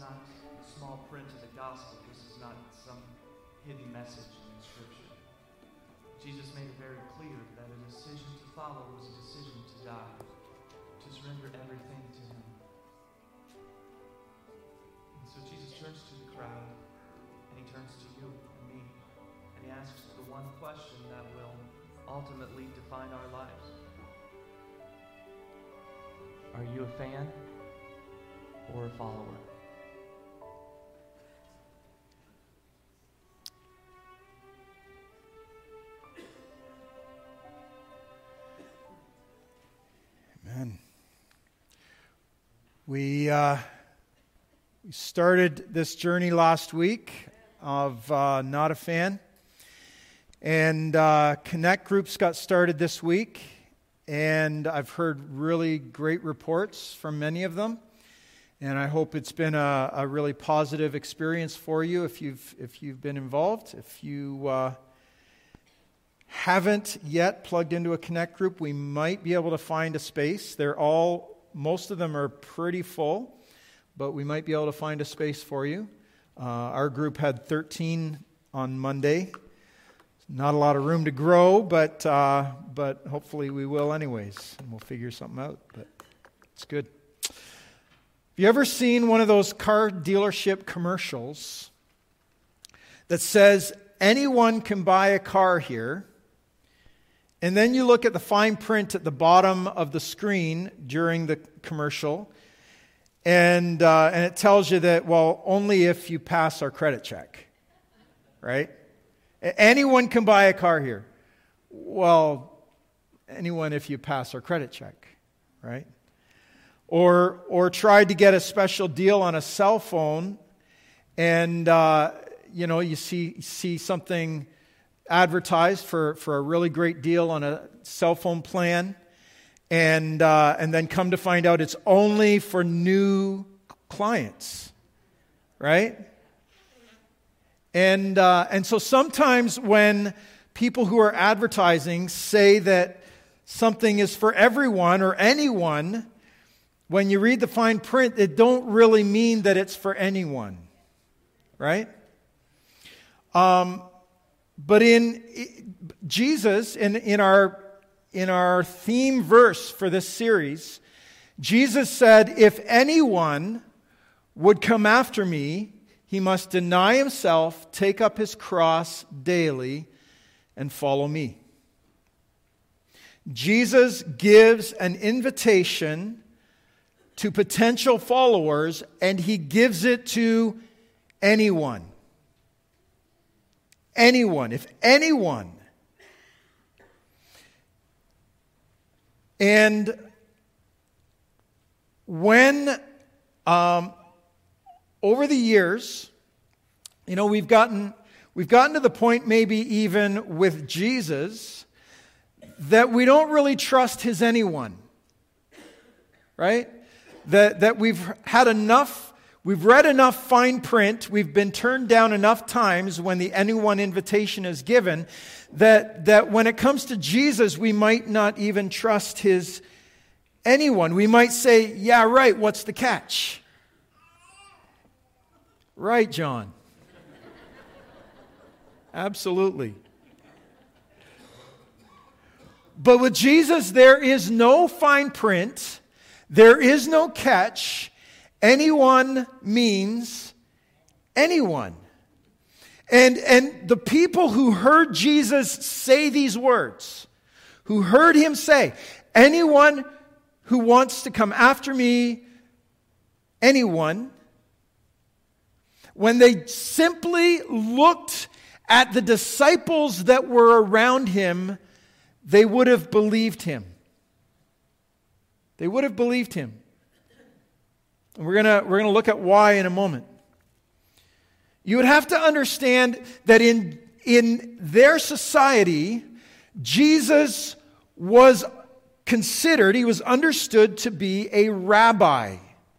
times, the small print of the gospel. This is not some hidden message in Scripture. Jesus made it very clear that a decision to follow was a decision to die, to surrender everything to Him. And so Jesus turns to the crowd, and He turns to you and me, and He asks the one question that will ultimately define our lives. Are you a fan or a follower? Amen. We started this journey last week of Not a Fan. And Connect groups got started this week. And I've heard really great reports from many of them. And I hope it's been a really positive experience for you if you've been involved. If you haven't yet plugged into a Connect group, we might be able to find a space. Most of them are pretty full, but we might be able to find a space for you. Our group had 13 on Monday. Not a lot of room to grow, but hopefully we will anyways, and we'll figure something out. But it's good. Have you ever seen one of those car dealership commercials that says anyone can buy a car here? And then you look at the fine print at the bottom of the screen during the commercial, and it tells you that, well, only if you pass our credit check, right? Anyone can buy a car here. Well, anyone if you pass our credit check, right? Or tried to get a special deal on a cell phone, and you see something advertised for a really great deal on a cell phone plan, and then come to find out it's only for new clients, right? And so sometimes when people who are advertising say that something is for everyone or anyone, when you read the fine print, it don't really mean that it's for anyone, right? But in Jesus, in our theme verse for this series, Jesus said, "If anyone would come after me, he must deny himself, take up his cross daily, and follow me." Jesus gives an invitation to potential followers, and He gives it to anyone. Anyone, if anyone. And when over the years, we've gotten to the point, maybe even with Jesus, that we don't really trust His anyone, right? That we've read enough fine print, we've been turned down enough times when the anyone invitation is given, that when it comes to Jesus, we might not even trust His anyone. We might say, yeah, right, what's the catch? Right, John. Absolutely. But with Jesus, there is no fine print. There is no catch. Anyone means anyone. And the people who heard Jesus say these words, who heard Him say, anyone who wants to come after me, anyone, when they simply looked at the disciples that were around Him, they would have believed Him. They would have believed Him. And we're gonna look at why in a moment. You would have to understand that in their society, Jesus was considered, he was understood to be a rabbi.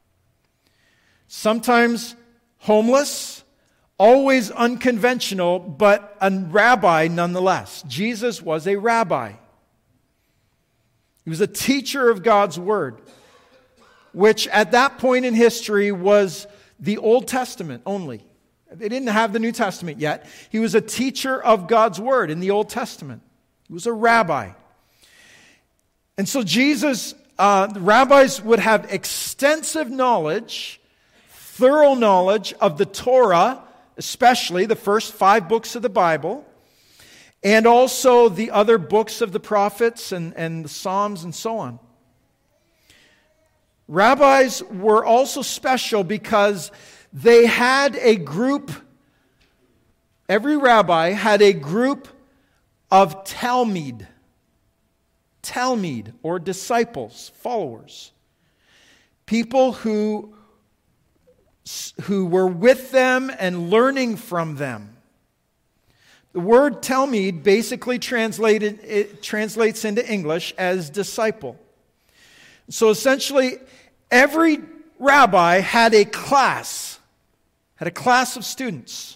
Sometimes homeless, always unconventional, but a rabbi nonetheless. Jesus was a rabbi. He was a teacher of God's Word, which at that point in history was the Old Testament only. They didn't have the New Testament yet. He was a teacher of God's Word in the Old Testament. He was a rabbi. And so Jesus, the rabbis would have extensive knowledge, thorough knowledge of the Torah, especially the first 5 books of the Bible, and also the other books of the prophets and the Psalms and so on. Rabbis were also special because they had a group, every rabbi had a group of Talmid or disciples, followers. People who were with them and learning from them. The word Talmid basically translates into English as disciple. So essentially, every rabbi had a class of students.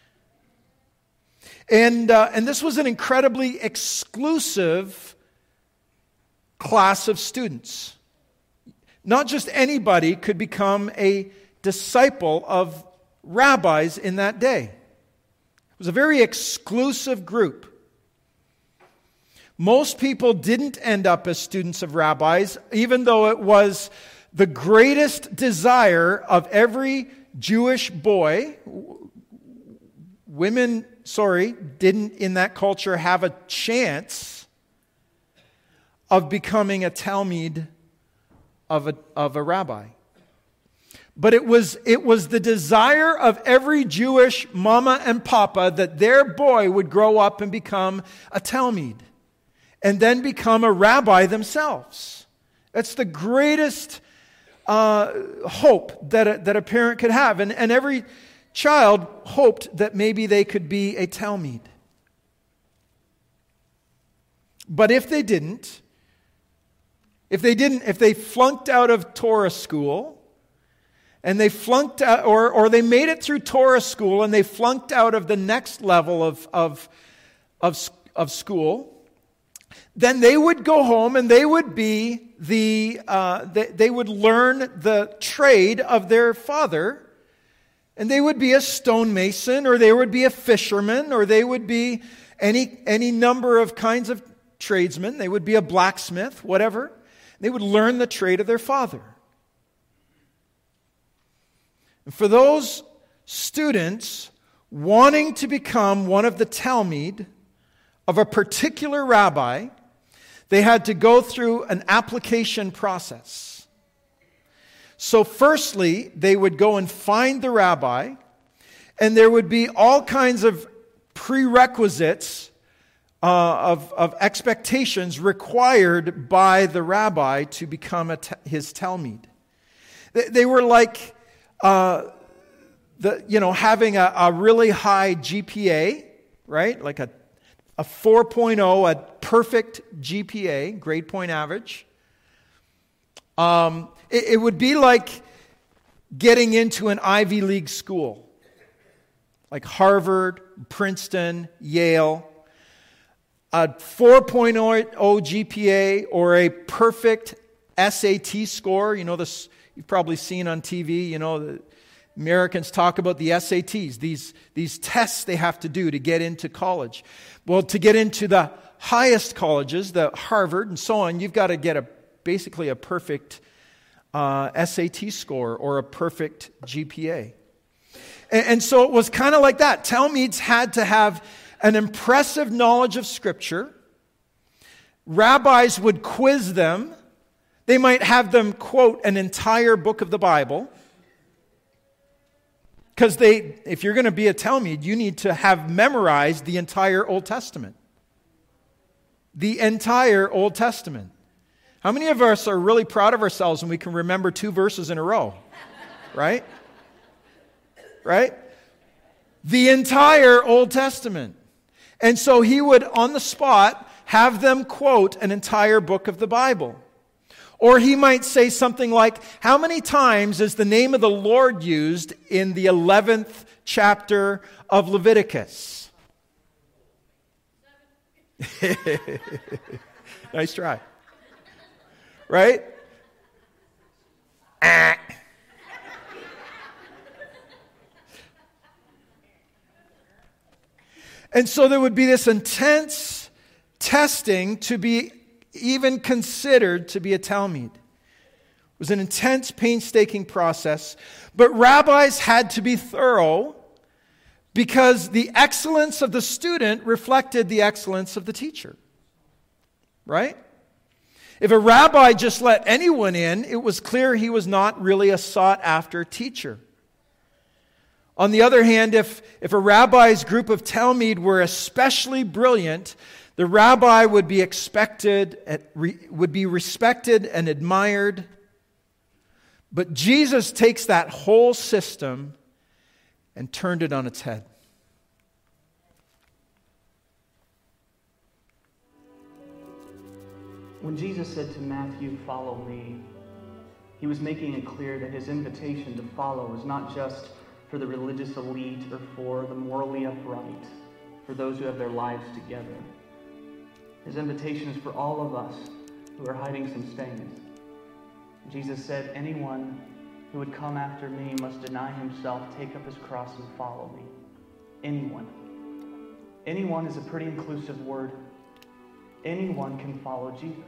And this was an incredibly exclusive class of students. Not just anybody could become a disciple of rabbis in that day. It was a very exclusive group. Most people didn't end up as students of rabbis, even though it was the greatest desire of every Jewish boy. Women, didn't in that culture have a chance of becoming a Talmid of a rabbi. But it was the desire of every Jewish mama and papa that their boy would grow up and become a Talmid and then become a rabbi themselves. That's the greatest hope that a parent could have. And every child hoped that maybe they could be a Talmid. But if they flunked out of Torah school, and they flunked out, or they made it through Torah school and they flunked out of the next level of school, then they would go home and they would be they would learn the trade of their father, and they would be a stonemason, or they would be a fisherman, or they would be any number of kinds of tradesmen. They would be a blacksmith, whatever. They would learn the trade of their father. For those students wanting to become one of the Talmid of a particular rabbi, they had to go through an application process. So firstly, they would go and find the rabbi, and there would be all kinds of prerequisites of expectations required by the rabbi to become his Talmid. They were like having a really high GPA, right? Like a 4.0, a perfect GPA, grade point average. It would be like getting into an Ivy League school, like Harvard, Princeton, Yale. A 4.0 GPA or a perfect SAT score. You know this. You've probably seen on TV, the Americans talk about the SATs, these tests they have to do to get into college. Well, to get into the highest colleges, the Harvard and so on, you've got to get basically a perfect SAT score or a perfect GPA. And so it was kind of like that. Talmids had to have an impressive knowledge of Scripture. Rabbis would quiz them. They might have them quote an entire book of the Bible. Because if you're going to be a Talmid, you need to have memorized the entire Old Testament. The entire Old Testament. How many of us are really proud of ourselves when we can remember 2 verses in a row? Right? Right? The entire Old Testament. And so he would, on the spot, have them quote an entire book of the Bible. Or he might say something like, how many times is the name of the Lord used in the 11th chapter of Leviticus? Nice try. Right? And so there would be this intense testing to be even considered to be a Talmud. It was an intense, painstaking process. But rabbis had to be thorough because the excellence of the student reflected the excellence of the teacher. Right? If a rabbi just let anyone in, it was clear he was not really a sought-after teacher. On the other hand, if a rabbi's group of Talmud were especially brilliant, the rabbi would be respected and admired. But Jesus takes that whole system and turned it on its head. When Jesus said to Matthew, "Follow me," he was making it clear that his invitation to follow was not just for the religious elite or for the morally upright, for those who have their lives together. His invitation is for all of us who are hiding some stains. Jesus said, "Anyone who would come after me must deny himself, take up his cross, and follow me." Anyone. Anyone is a pretty inclusive word. Anyone can follow Jesus.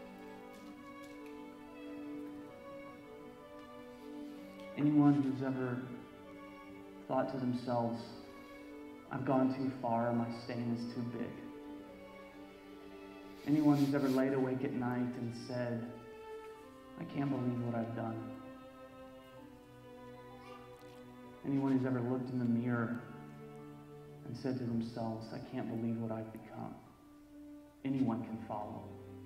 Anyone who's ever thought to themselves, "I've gone too far, my stain is too big." Anyone who's ever laid awake at night and said, "I can't believe what I've done." Anyone who's ever looked in the mirror and said to themselves, "I can't believe what I've become." Anyone can follow.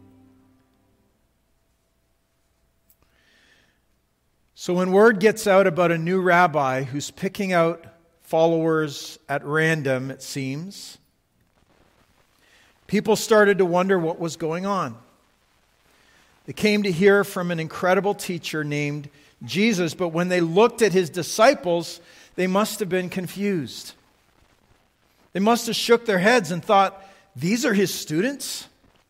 So when word gets out about a new rabbi who's picking out followers at random, it seems, people started to wonder what was going on. They came to hear from an incredible teacher named Jesus, but when they looked at his disciples, they must have been confused. They must have shook their heads and thought, "These are his students?"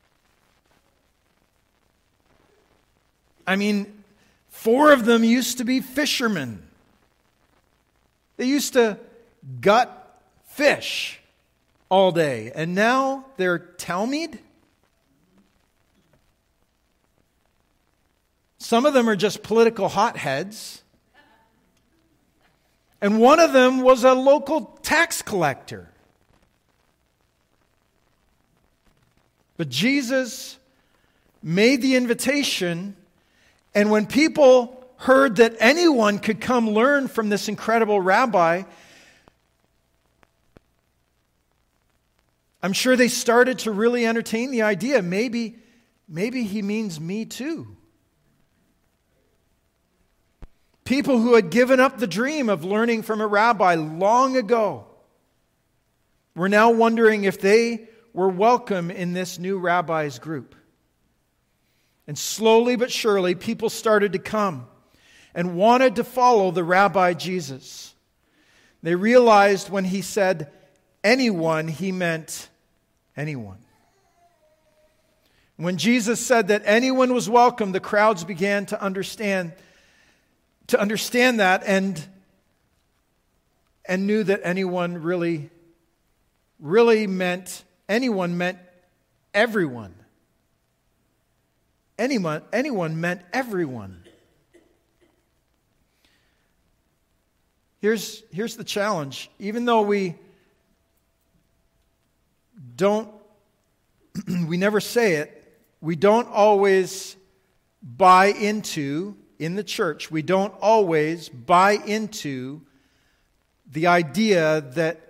I mean, 4 of them used to be fishermen. They used to gut fish all day, and now they're Talmud? Some of them are just political hotheads. And one of them was a local tax collector. But Jesus made the invitation, and when people heard that anyone could come learn from this incredible rabbi, I'm sure they started to really entertain the idea, maybe he means me too. People who had given up the dream of learning from a rabbi long ago were now wondering if they were welcome in this new rabbi's group. And slowly but surely, people started to come and wanted to follow the rabbi Jesus. They realized when he said anyone, he meant anyone. When Jesus said that anyone was welcome, the crowds began to understand that and knew that anyone really meant everyone. Anyone meant everyone. Here's the challenge. Even though we never say it, we don't always buy into, in the church, we don't always buy into the idea that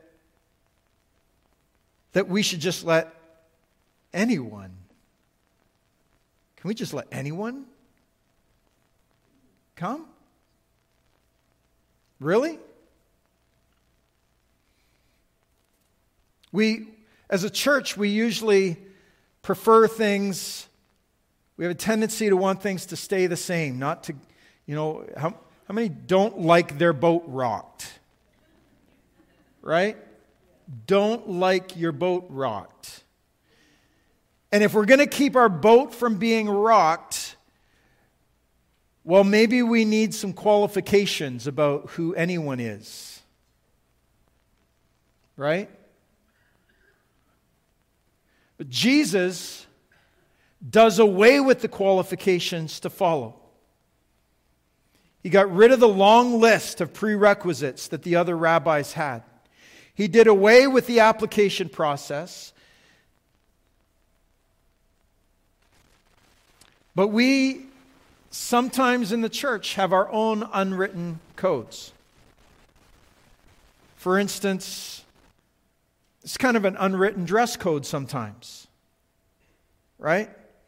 we should just let anyone. Can we just let anyone come? Really? As a church, we usually prefer things. We have a tendency to want things to stay the same, not to, how many don't like their boat rocked? Right? Don't like your boat rocked. And if we're going to keep our boat from being rocked, well, maybe we need some qualifications about who anyone is. Right? But Jesus does away with the qualifications to follow. He got rid of the long list of prerequisites that the other rabbis had. He did away with the application process. But we sometimes in the church have our own unwritten codes. For instance, it's kind of an unwritten dress code sometimes, right?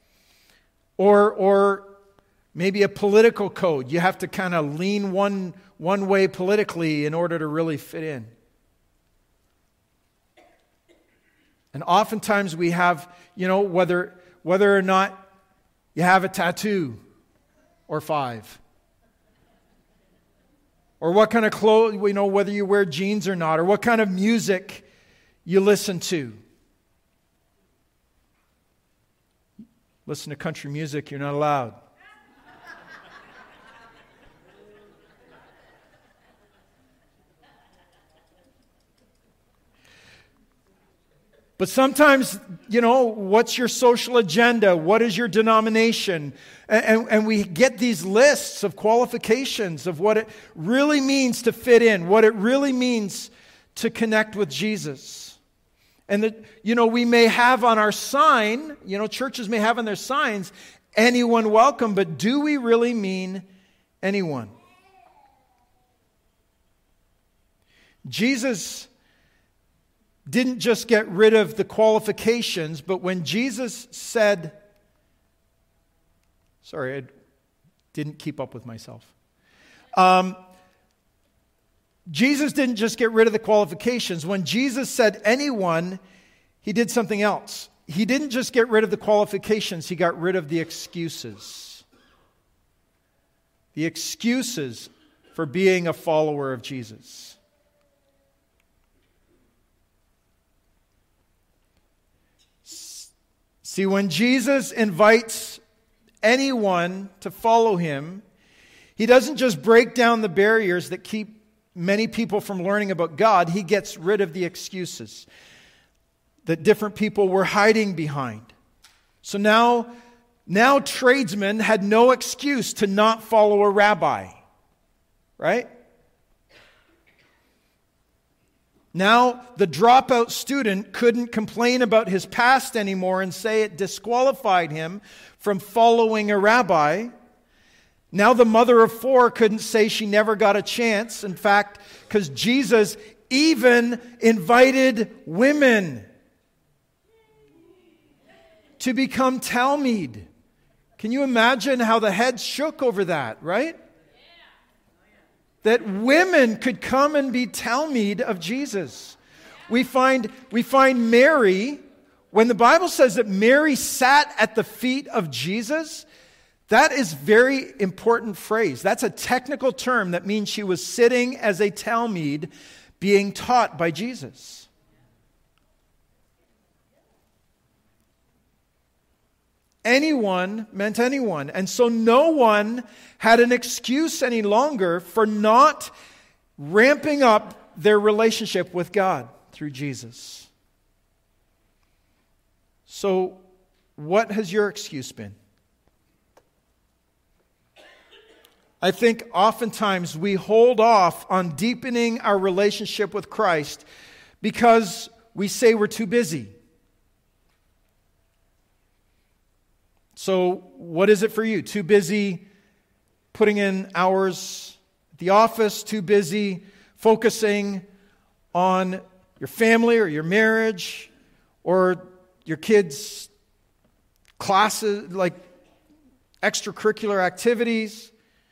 Or maybe a political code. You have to kind of lean one way politically in order to really fit in. And oftentimes we have, whether or not you have a tattoo or 5. Or what kind of clothes, whether you wear jeans or not, or what kind of music you listen to. Listen to country music, you're not allowed. But sometimes, what's your social agenda? What is your denomination? And we get these lists of qualifications of what it really means to fit in, what it really means to connect with Jesus. And we may have on our sign, churches may have on their signs, anyone welcome, but do we really mean anyone? Jesus didn't just get rid of the qualifications, but when Jesus said, sorry, I didn't keep up with myself. Jesus didn't just get rid of the qualifications. When Jesus said anyone, he did something else. He didn't just get rid of the qualifications, he got rid of the excuses. The excuses for being a follower of Jesus. See, when Jesus invites anyone to follow him, he doesn't just break down the barriers that keep many people from learning about God. He gets rid of the excuses that different people were hiding behind. So now tradesmen had no excuse to not follow a rabbi, right? Now, the dropout student couldn't complain about his past anymore and say it disqualified him from following a rabbi. Now, the mother of 4 couldn't say she never got a chance. In fact, because Jesus even invited women to become Talmud. Can you imagine how the heads shook over that, right? That women could come and be Talmud of Jesus. We find Mary, when the Bible says that Mary sat at the feet of Jesus, that is very important phrase. That's a technical term that means she was sitting as a Talmud being taught by Jesus. Anyone meant anyone. And so no one had an excuse any longer for not ramping up their relationship with God through Jesus. So what has your excuse been? I think oftentimes we hold off on deepening our relationship with Christ because we say we're too busy. So what is it for you? Too busy putting in hours at the office? Too busy focusing on your family or your marriage or your kids' classes, like extracurricular activities?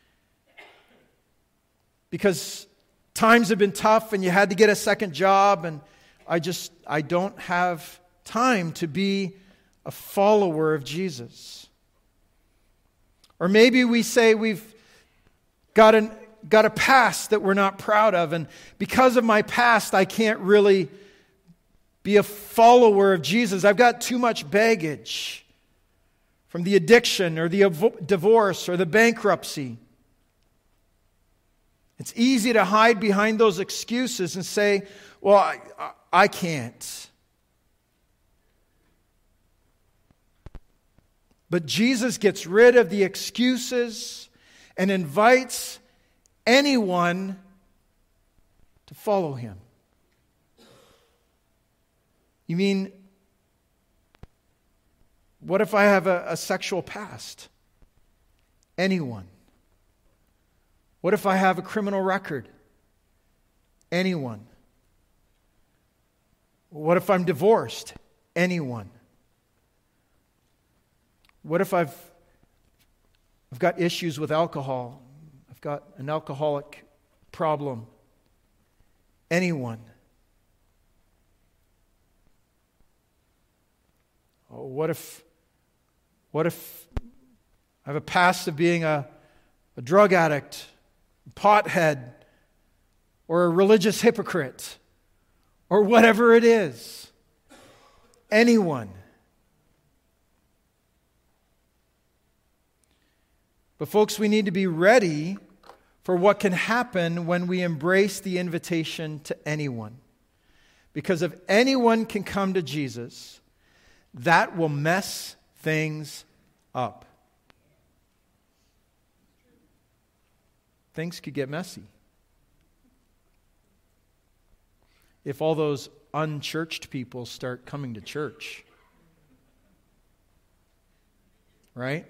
Because times have been tough and you had to get a second job and I don't have time to be a follower of Jesus. Or maybe we say we've got a past that we're not proud of, and because of my past, I can't really be a follower of Jesus. I've got too much baggage from the addiction or the divorce or the bankruptcy. It's easy to hide behind those excuses and say, well, I can't. But Jesus gets rid of the excuses and invites anyone to follow him. You mean, what if I have a sexual past? Anyone. What if I have a criminal record? Anyone. What if I'm divorced? Anyone. What if I've got issues with alcohol? I've got an alcoholic problem? Anyone. Oh, what if I have a past of being a drug addict, a pothead, or a religious hypocrite, or whatever it is? Anyone. But folks, we need to be ready for what can happen when we embrace the invitation to anyone. Because if anyone can come to Jesus, that will mess things up. Things could get messy. If all those unchurched people start coming to church. Right?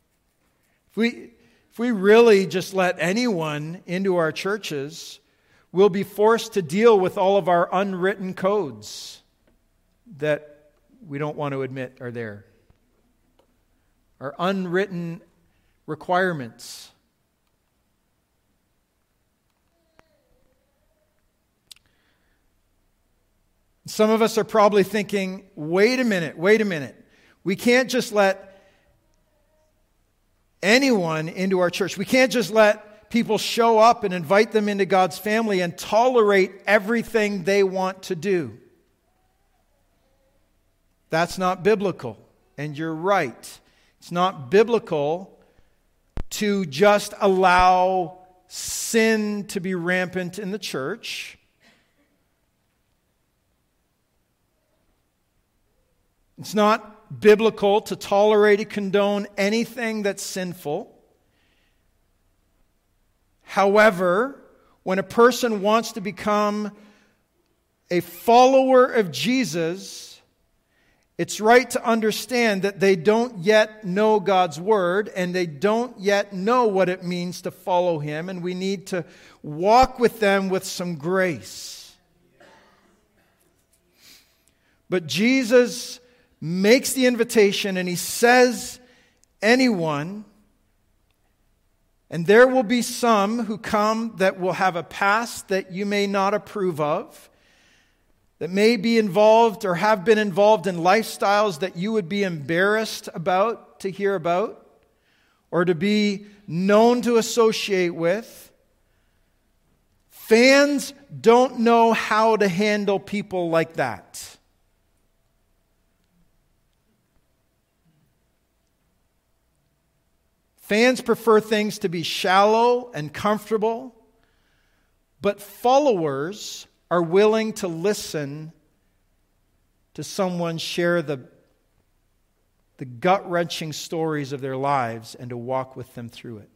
If we really just let anyone into our churches, we'll be forced to deal with all of our unwritten codes that we don't want to admit are there. Our unwritten requirements. Some of us are probably thinking, wait a minute. We can't just let anyone into our church. We can't just let people show up and invite them into God's family and tolerate everything they want to do. That's not biblical. And you're right. It's not biblical to just allow sin to be rampant in the church. It's not biblical to tolerate or condone anything that's sinful. However, when a person wants to become a follower of Jesus, it's right to understand that they don't yet know God's Word and they don't yet know what it means to follow Him, and we need to walk with them with some grace. But Jesus makes the invitation and He says, anyone. And there will be some who come that will have a past that you may not approve of, that may be involved or have been involved in lifestyles that you would be embarrassed about to hear about, or to be known to associate with. Fans don't know how to handle people like that. Fans prefer things to be shallow and comfortable, but followers are willing to listen to someone share the gut-wrenching stories of their lives and to walk with them through it.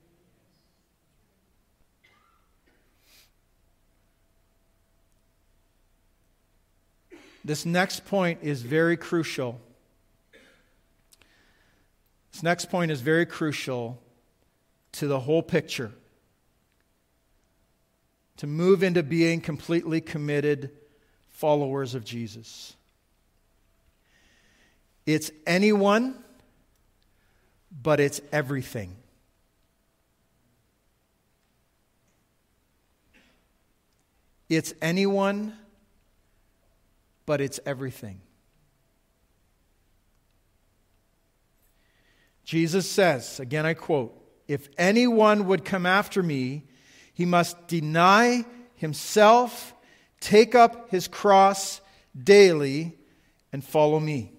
This next point is very crucial. This next point is very crucial to the whole picture. To move into being completely committed followers of Jesus. It's anyone, but it's everything. It's anyone, but it's everything. Jesus says, again I quote, "If anyone would come after me, he must deny himself, take up his cross daily, and follow me."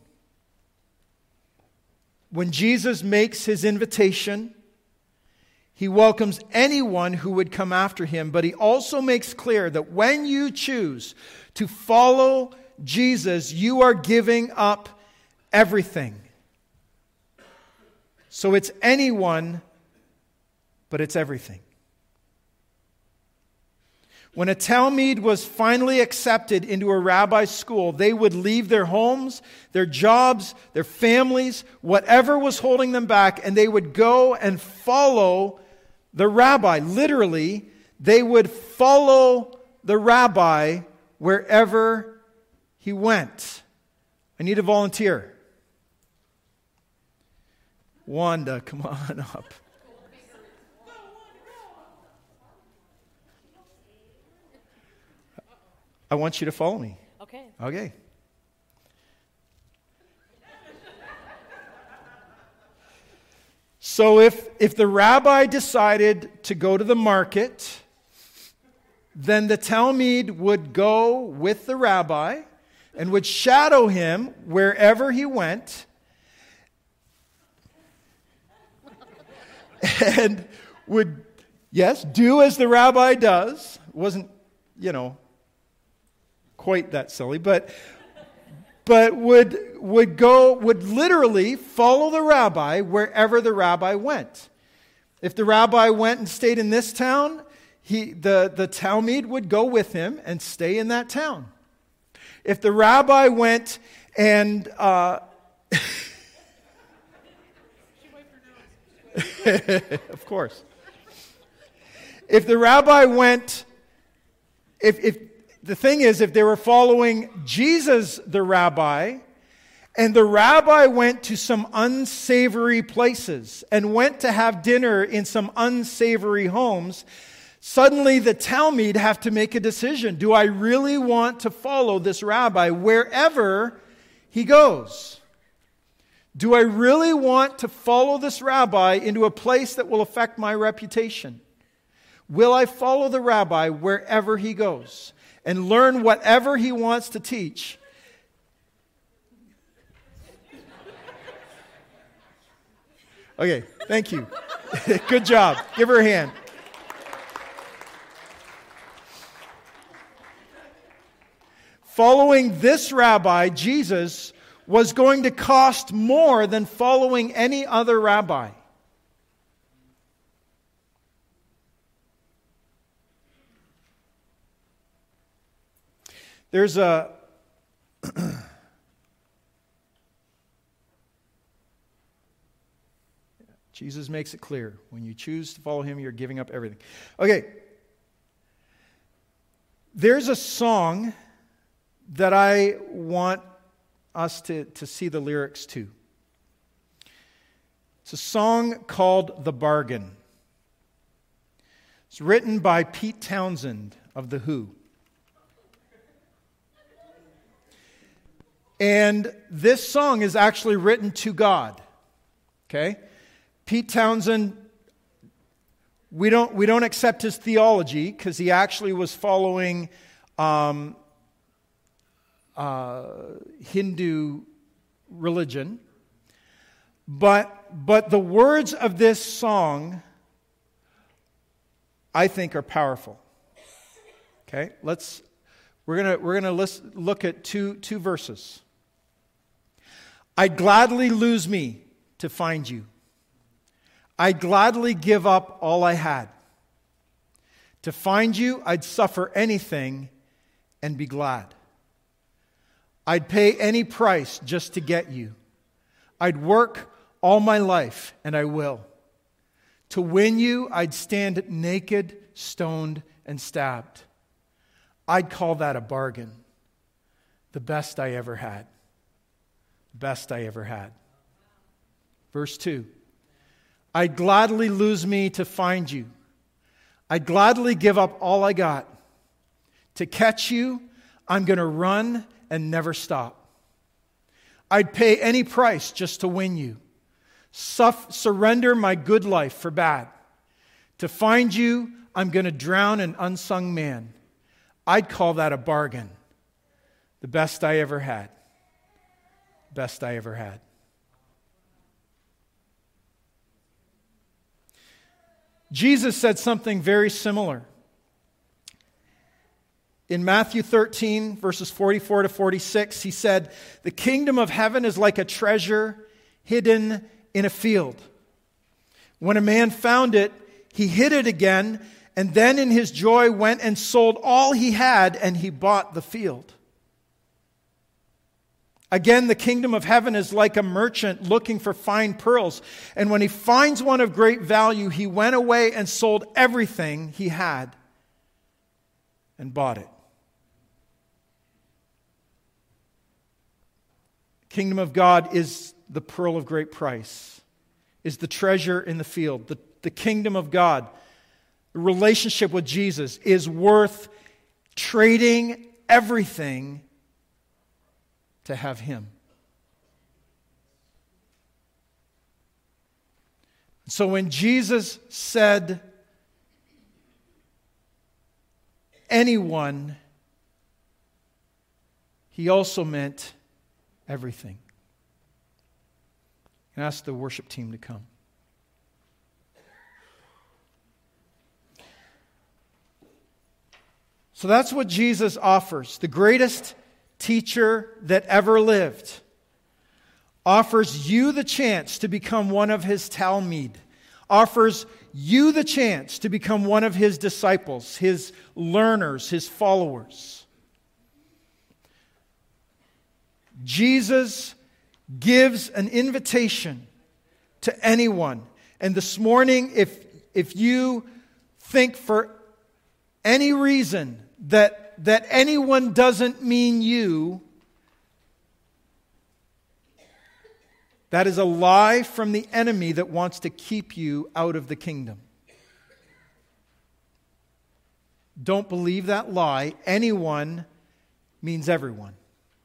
When Jesus makes his invitation, he welcomes anyone who would come after him, but he also makes clear that when you choose to follow Jesus, you are giving up everything. So it's anyone, but it's everything. When a Talmud was finally accepted into a rabbi's school, they would leave their homes, their jobs, their families, whatever was holding them back, and they would go and follow the rabbi. Literally, they would follow the rabbi wherever he went. I need a volunteer. Wanda, come on up. I want you to follow me. Okay. So if the rabbi decided to go to the market, then the Talmud would go with the rabbi and would shadow him wherever he went and would, do as the rabbi does. It wasn't, quite that silly, but would literally follow the rabbi wherever the rabbi went. If the rabbi went and stayed in this town, the Talmud would go with him and stay in that town. If the rabbi went and of course. If the rabbi went, if the thing is, if they were following Jesus, the rabbi, and the rabbi went to some unsavory places and went to have dinner in some unsavory homes, suddenly the Talmud have to make a decision. Do I really want to follow this rabbi wherever he goes? Do I really want to follow this rabbi into a place that will affect my reputation? Will I follow the rabbi wherever he goes and learn whatever he wants to teach? Okay, thank you. Good job. Give her a hand. Following this rabbi, Jesus, was going to cost more than following any other rabbi. There's a Jesus makes it clear. When you choose to follow him, you're giving up everything. Okay. There's a song that I want us to see the lyrics to. It's a song called The Bargain. It's written by Pete Townsend of The Who. And this song is actually written to God. Okay? Pete Townsend, we don't accept his theology because he actually was following Hindu religion. But the words of this song, I think, are powerful. Okay? We're gonna look at two verses. I'd gladly lose me to find you. I'd gladly give up all I had. To find you, I'd suffer anything and be glad. I'd pay any price just to get you. I'd work all my life, and I will. To win you, I'd stand naked, stoned, and stabbed. I'd call that a bargain. The best I ever had. Best I ever had. Verse 2. I'd gladly lose me to find you. I'd gladly give up all I got. To catch you, I'm going to run and never stop. I'd pay any price just to win you. Surrender my good life for bad. To find you, I'm going to drown an unsung man. I'd call that a bargain. The best I ever had. Best I ever had. Jesus said something very similar. In Matthew 13, verses 44 to 46, he said, "The kingdom of heaven is like a treasure hidden in a field. When a man found it, he hid it again, and then in his joy went and sold all he had, and he bought the field. Again, the kingdom of heaven is like a merchant looking for fine pearls. And when he finds one of great value, he went away and sold everything he had and bought it. The kingdom of God is the pearl of great price, is the treasure in the field. The kingdom of God, the relationship with Jesus, is worth trading everything to have Him. So when Jesus said, anyone, He also meant everything. And ask the worship team to come. So that's what Jesus offers. The greatest teacher that ever lived offers you the chance to become one of His Talmud, offers you the chance to become one of His disciples, His learners, His followers. Jesus gives an invitation to anyone. And this morning, if you think for any reason that anyone doesn't mean you, that is a lie from the enemy that wants to keep you out of the kingdom. Don't believe that lie. Anyone means everyone.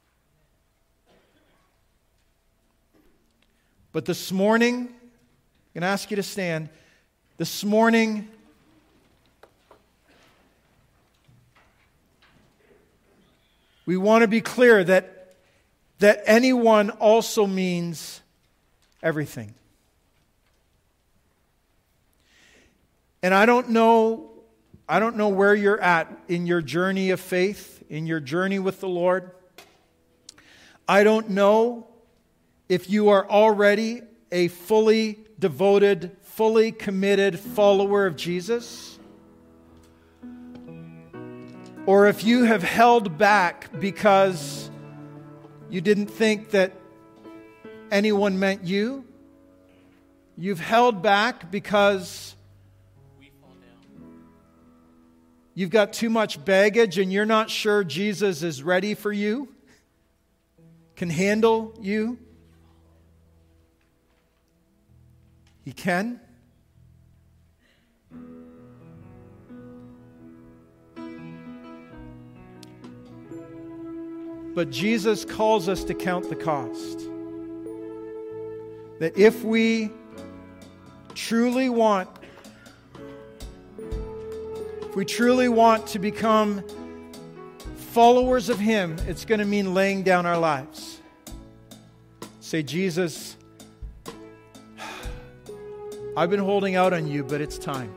But this morning, I'm going to ask you to stand. This morning, we want to be clear that anyone also means everything. And I don't know where you're at in your journey of faith, in your journey with the Lord. I don't know if you are already a fully devoted, fully committed follower of Jesus, or if you have held back because you didn't think that anyone meant you. You've held back because you've got too much baggage and you're not sure Jesus is ready for you, can handle you. He can. But Jesus calls us to count the cost. That if we truly want to become followers of Him, it's going to mean laying down our lives. Say, Jesus, I've been holding out on you, but it's time.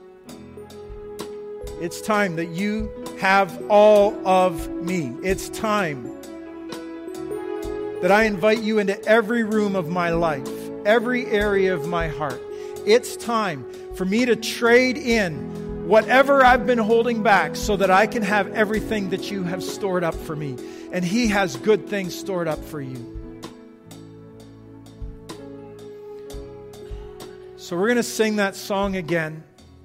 It's time that you have all of me. It's time that I invite you into every room of my life, every area of my heart. It's time for me to trade in whatever I've been holding back so that I can have everything that you have stored up for me. And He has good things stored up for you. So we're going to sing that song again.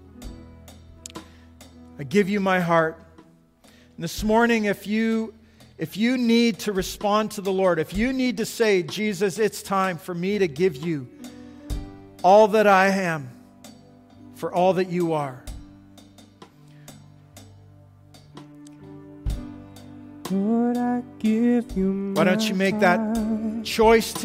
I give you my heart. And this morning, if you need to respond to the Lord, if you need to say, Jesus, it's time for me to give you all that I am for all that you are. Lord, I give you my Why don't you make that choice today?